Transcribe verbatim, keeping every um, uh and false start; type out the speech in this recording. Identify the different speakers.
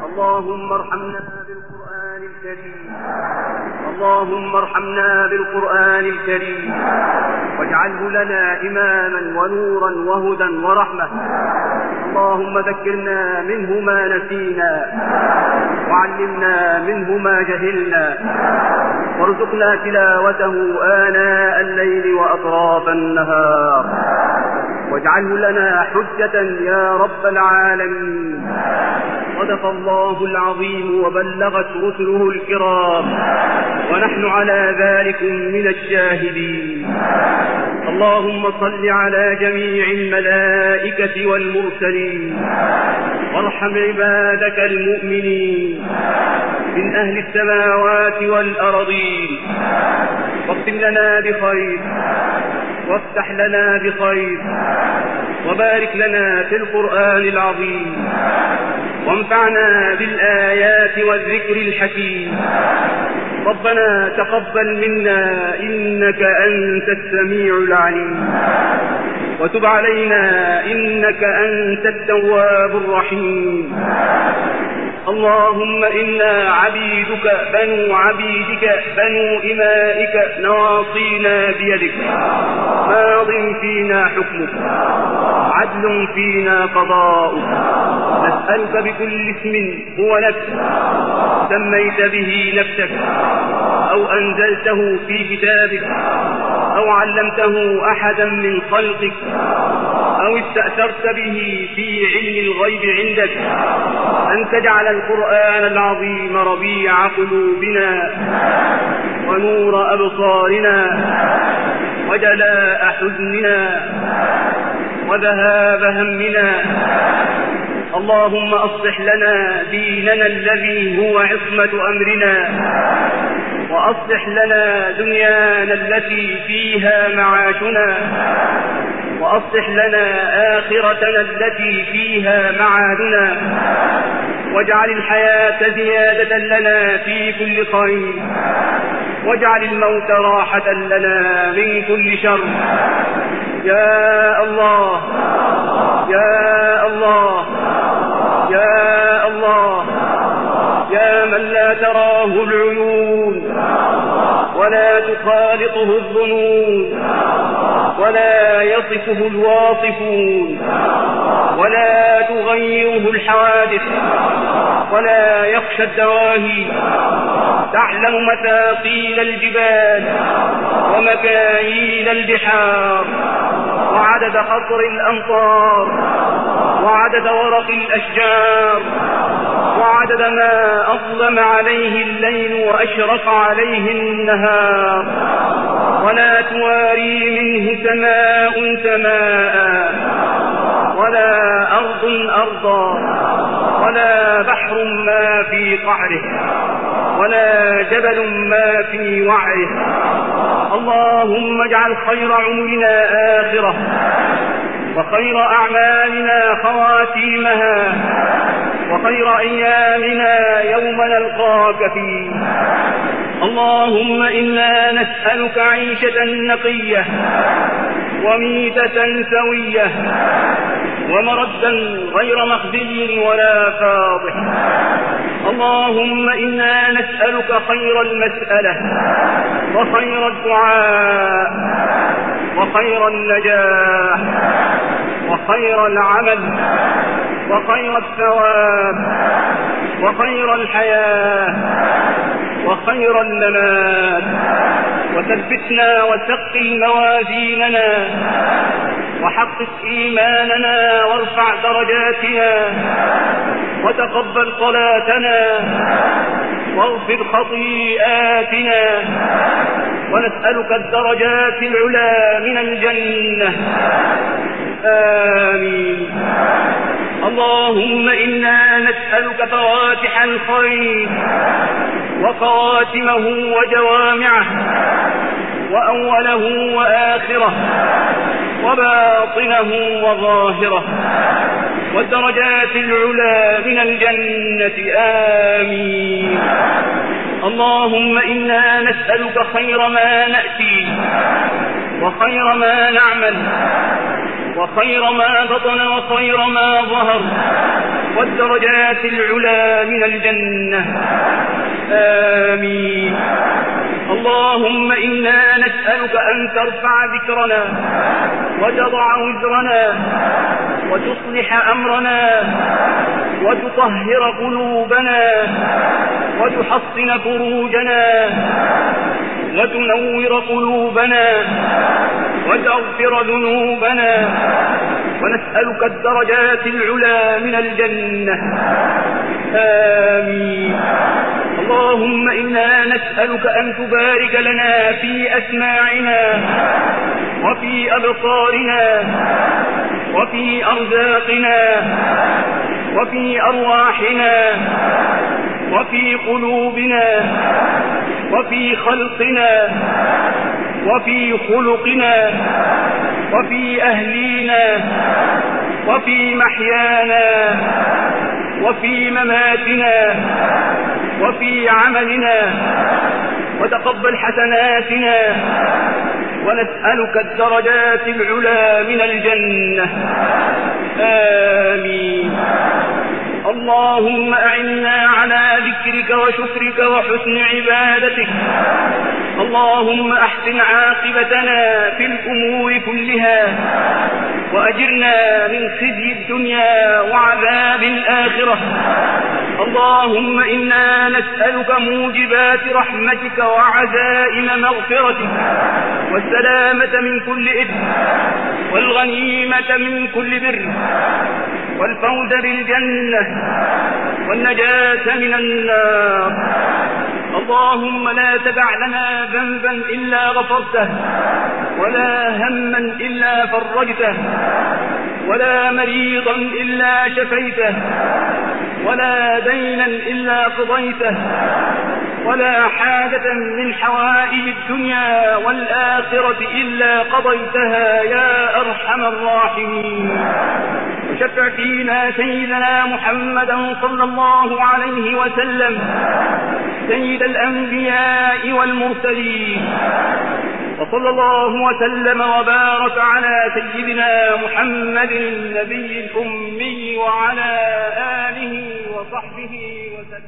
Speaker 1: اللهم ارحمنا بالقرآن الكريم اللهم ارحمنا بالقرآن الكريم واجعله لنا إماما ونورا وهدى ورحمة. اللهم ذكرنا منه ما نسينا وعلمنا منه ما جهلنا وارزقنا تلاوته آناء الليل وأطراف النهار واجعله لنا حجة يا رب العالمين. صدق الله العظيم وبلغت رسله الكرام ونحن على ذلك من الشاهدين. اللهم صل على جميع الملائكة والمرسلين وارحم عبادك المؤمنين من أهل السماوات والأرضين واختم لنا بخير وافتح لنا بخير وبارك لنا في القرآن العظيم وانفعنا بالآيات والذكر الحكيم. ربنا تقبل منا إنك أنت السميع العليم وتب علينا إنك أنت التواب الرحيم. اللهم إنا عبيدك بنو عبيدك بنو إمائك نواصينا بيدك ماض فينا حكمك عدل فينا قضاؤك. نسألك بكل اسم هو لك سميت به نفسك أو أنزلته في كتابك أو علمته أحدا من خلقك أو استأثرت به في علم الغيب عندك أن تجعل القرآن العظيم ربيع قلوبنا ونور أبصارنا وجلاء حزننا وذهاب همنا. اللهم أصلح لنا ديننا الذي هو عصمة أمرنا وأصلح لنا دنيانا التي فيها معاشنا وأصلح لنا آخرتنا التي فيها معادنا واجعل الحياة زيادة لنا في كل خير واجعل الموت راحة لنا من كل شر. يا الله يا الله يا الله يا من لا تراه العيون ولا تخالطه الظنون ولا يصفه الواصفون ولا تغيره الحوادث ولا يخشى الدواهي. تعلم مثاقيل الجبال ومكاييل البحار وعدد قطر الأمطار وعدد ورق الأشجار وعدد ما أظلم عليه الليل وأشرق عليه النهار. ولا تواري منه سماء سماء ولا أرض أرضا ولا بحر ما في قعره ولا جبل ما في وعره. اللهم اجعل خير عمرنا آخرة وخير أعمالنا خواتيمها وخير أيامنا يوم نلقاك فيه. اللهم إنا نسألك عيشة نقية وميتة سوية ومردا غير مخزي ولا فاضح. اللهم إنا نسألك خير المسألة وخير الدعاء وخير النجاح وخير العمل وخير الثواب وخير الحياة وخير الممات. وثبتنا وثقل موازيننا وحقق إيماننا وارفع درجاتنا وتقبل صلاتنا واغفر خطيئاتنا ونسألك الدرجات العلى من الجنة. آمين. اللهم إنا نسألك فواتح الخير وخواتمه وجوامعه وأوله وآخره وباطنه وظاهره والدرجات العلى من الجنة. آمين. اللهم إنا نسألك خير ما نأتي وخير ما نعمل وخير ما بطن وخير ما ظهر والدرجات العلى من الجنة آمين. اللهم إنا نسألك أن ترفع ذكرنا وتضع وزرنا وتصلح أمرنا وتطهر قلوبنا وتحصن فروجنا وتنور قلوبنا وتغفر ذنوبنا، ونسألك الدرجات العلى من الجنة آمين. اللهم إنا نسألك أن تبارك لنا في أسماعنا وفي أبصارنا وفي أرزاقنا وفي أرواحنا وفي قلوبنا وفي خلقنا وفي خلقنا وفي أهلينا وفي محيانا وفي مماتنا وفي عملنا، وتقبل حسناتنا، ونسألك الدرجات العلى من الجنة آمين. اللهم أعنا على ذكرك وشكرك وحسن عبادتك. اللهم أحسن عاقبتنا في الأمور كلها وأجرنا من خزي الدنيا وعذاب الآخرة. اللهم إنا نسألك موجبات رحمتك وعزائم مغفرتك والسلامة من كل إثم والغنيمة من كل بر والفوز بالجنة والنجاة من النار. اللهم لا تدع لنا ذنبا إلا غفرته ولا هما إلا فرجته ولا مريضا إلا شفيته ولا دينا إلا قضيته ولا حاجة من حوائج الدنيا والآخرة إلا قضيتها يا أرحم الراحمين. وشفع فينا سيدنا محمدا صلى الله عليه وسلم سيد الأنبياء والمرسلين، وصلى الله وسلم وبارك على سيدنا محمد النبي الأمي وعلى آله وصحبه